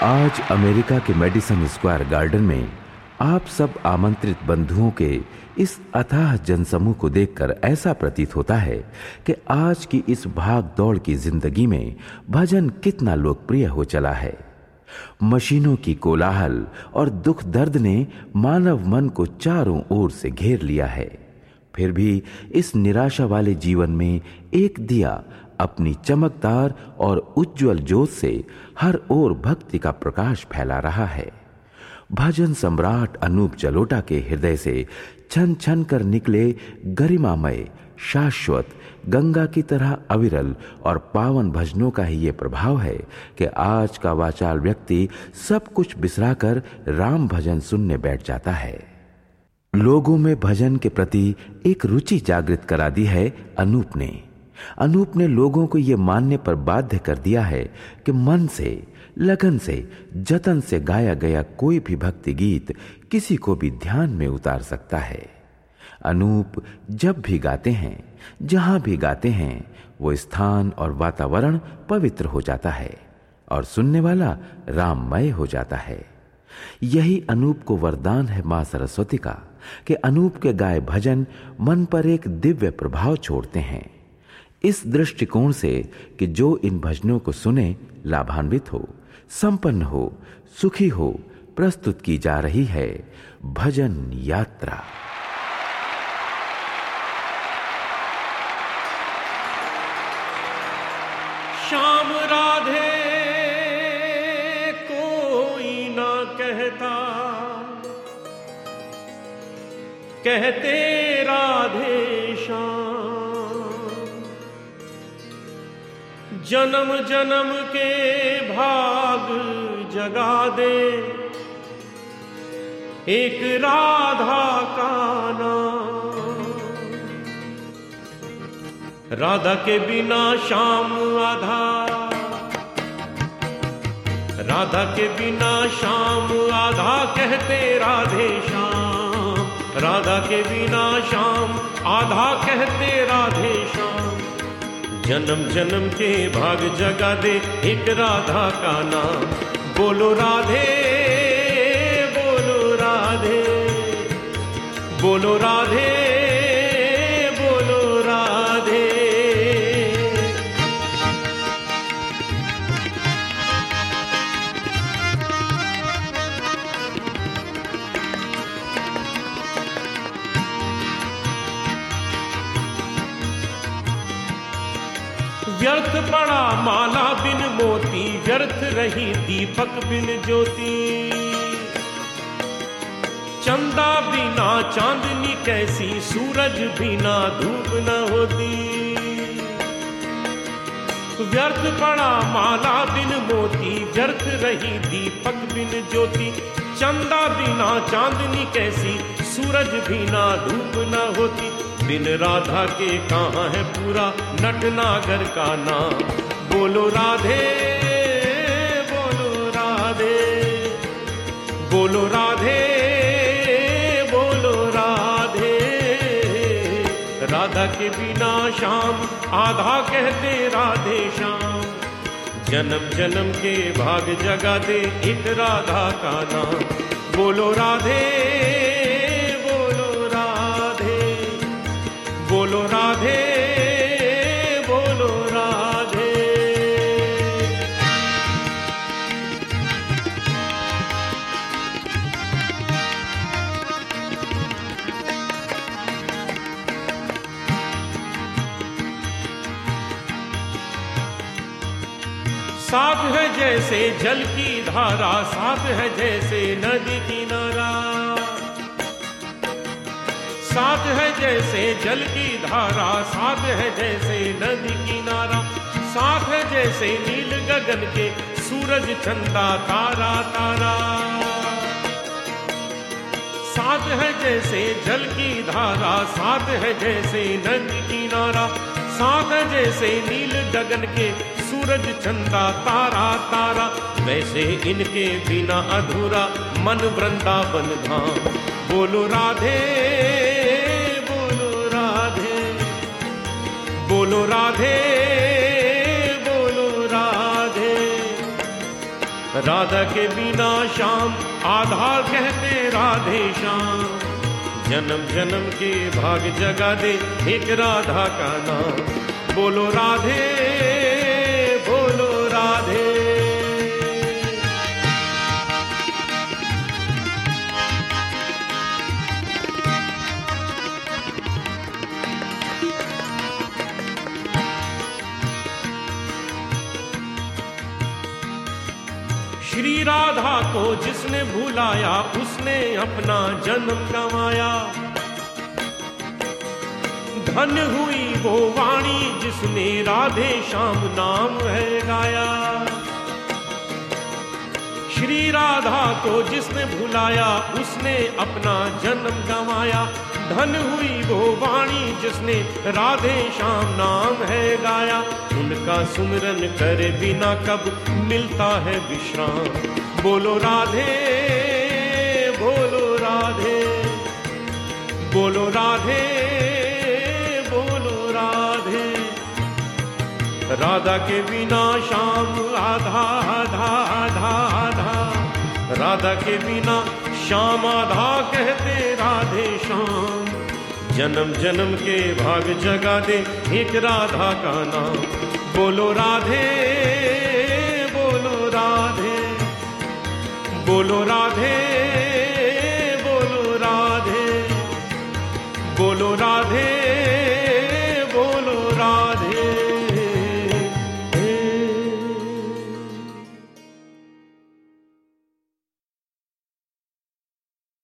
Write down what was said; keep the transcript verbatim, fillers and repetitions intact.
आज अमेरिका के Madison Square garden में आप सब आमंत्रित बंधुओं के इस अथाह जनसमूह को देखकर ऐसा प्रतीत होता है कि आज की इस भाग दौड़ की जिंदगी में भजन कितना लोकप्रिय हो चला है। मशीनों की कोलाहल और दुख दर्द ने मानव मन को चारों ओर से घेर लिया है। फिर भी इस निराशा वाले जीवन में एक दिया अपनी चमकदार और उज्जवल ज्योत से हर ओर भक्ति का प्रकाश फैला रहा है। भजन सम्राट अनूप जलोटा के हृदय से छन छन कर निकले गरिमामय, शाश्वत, गंगा की तरह अविरल और पावन भजनों का ही ये प्रभाव है कि आज का वाचाल व्यक्ति सब कुछ बिसराकर राम भजन सुनने बैठ जाता है। लोगों में भजन के प्रति एक रुचि जागृत करा दी है अनूप ने। अनूप ने लोगों को यह मानने पर बाध्य कर दिया है कि मन से, लगन से, जतन से गाया गया कोई भी भक्ति गीत किसी को भी ध्यान में उतार सकता है। अनूप जब भी गाते हैं, जहां भी गाते हैं, वो स्थान और वातावरण पवित्र हो जाता है और सुनने वाला राममय हो जाता है। यही अनूप को वरदान है मां सरस्वती का कि अनूप के गाए भजन मन पर एक दिव्य प्रभाव छोड़ते हैं। इस दृष्टिकोण से कि जो इन भजनों को सुने लाभान्वित हो, संपन्न हो, सुखी हो, प्रस्तुत की जा रही है भजन यात्रा। श्याम राधे कोई ना कहता, कहते राधे श्याम। जन्म जन्म के भाग जगा दे एक राधा का नाम। राधा के बिना श्याम आधा, राधा के बिना श्याम आधा, कहते राधे श्याम। राधा के बिना श्याम आधा, कहते राधे श्याम। जन्म जन्म के भाग जगा दे एक राधा का नाम। बोलो राधे, बोलो राधे, बोलो राधे, बोलो राधे। व्यर्थ पड़ा माला बिन मोती, व्यर्थ रही दीपक बिन ज्योति। चंदा बिना चांदनी कैसी, सूरज बिना धूप न होती। व्यर्थ पड़ा माला बिन मोती, व्यर्थ रही दीपक बिन ज्योति। चंदा बिना चांदनी कैसी, सूरज बिना धूप न होती। बिन राधा के कहाँ है पूरा नटनागर का नाम। बोलो राधे, बोलो राधे, बोलो राधे, बोलो राधे। राधा के बिना श्याम आधा, कहते राधे श्याम। जन्म जन्म के भाग जगा दे एक राधा का नाम। बोलो राधे, बोलो राधे, बोलो राधे। साथ है जैसे जल की धारा, साथ है जैसे नदी किनारा। साथ है जैसे जल की धारा, साथ है जैसे नदी किनारा। साथ है जैसे नील गगन के, सूरज चंदा तारा तारा। साथ है जैसे जल की धारा, साथ है जैसे नदी किनारा। साथ है जैसे नील गगन के, सूरज चंदा तारा तारा। वैसे इनके बिना अधूरा मन वृंदावन धाम। बोलो राधे, बोलो राधे, बोलो राधे। राधा के बिना श्याम आधा कहते राधे श्याम। जन्म जन्म के भाग जगा दे एक राधा का नाम। बोलो राधे बोलो राधे। श्री राधा को जिसने भुलाया उसने अपना जन्म गंवाया। धन्य हुई वो वाणी जिसने राधे श्याम नाम है गाया। श्री राधा को जिसने भुलाया उसने अपना जन्म गंवाया। धन्य हुई वो वाणी जिसने राधे श्याम नाम है गाया। उनका सुमिरन करे बिना कब मिलता है विश्राम। बोलो राधे बोलो राधे बोलो राधे बोलो राधे। राधा के बिना श्याम आधा आधा आधा आधा। राधा के बिना श्याम आधा कहते राधे श्याम। जन्म जन्म के भाग जगा दे एक राधा का नाम। बोलो राधे बोलो राधे बोलो राधे बोलो राधे बोलो राधे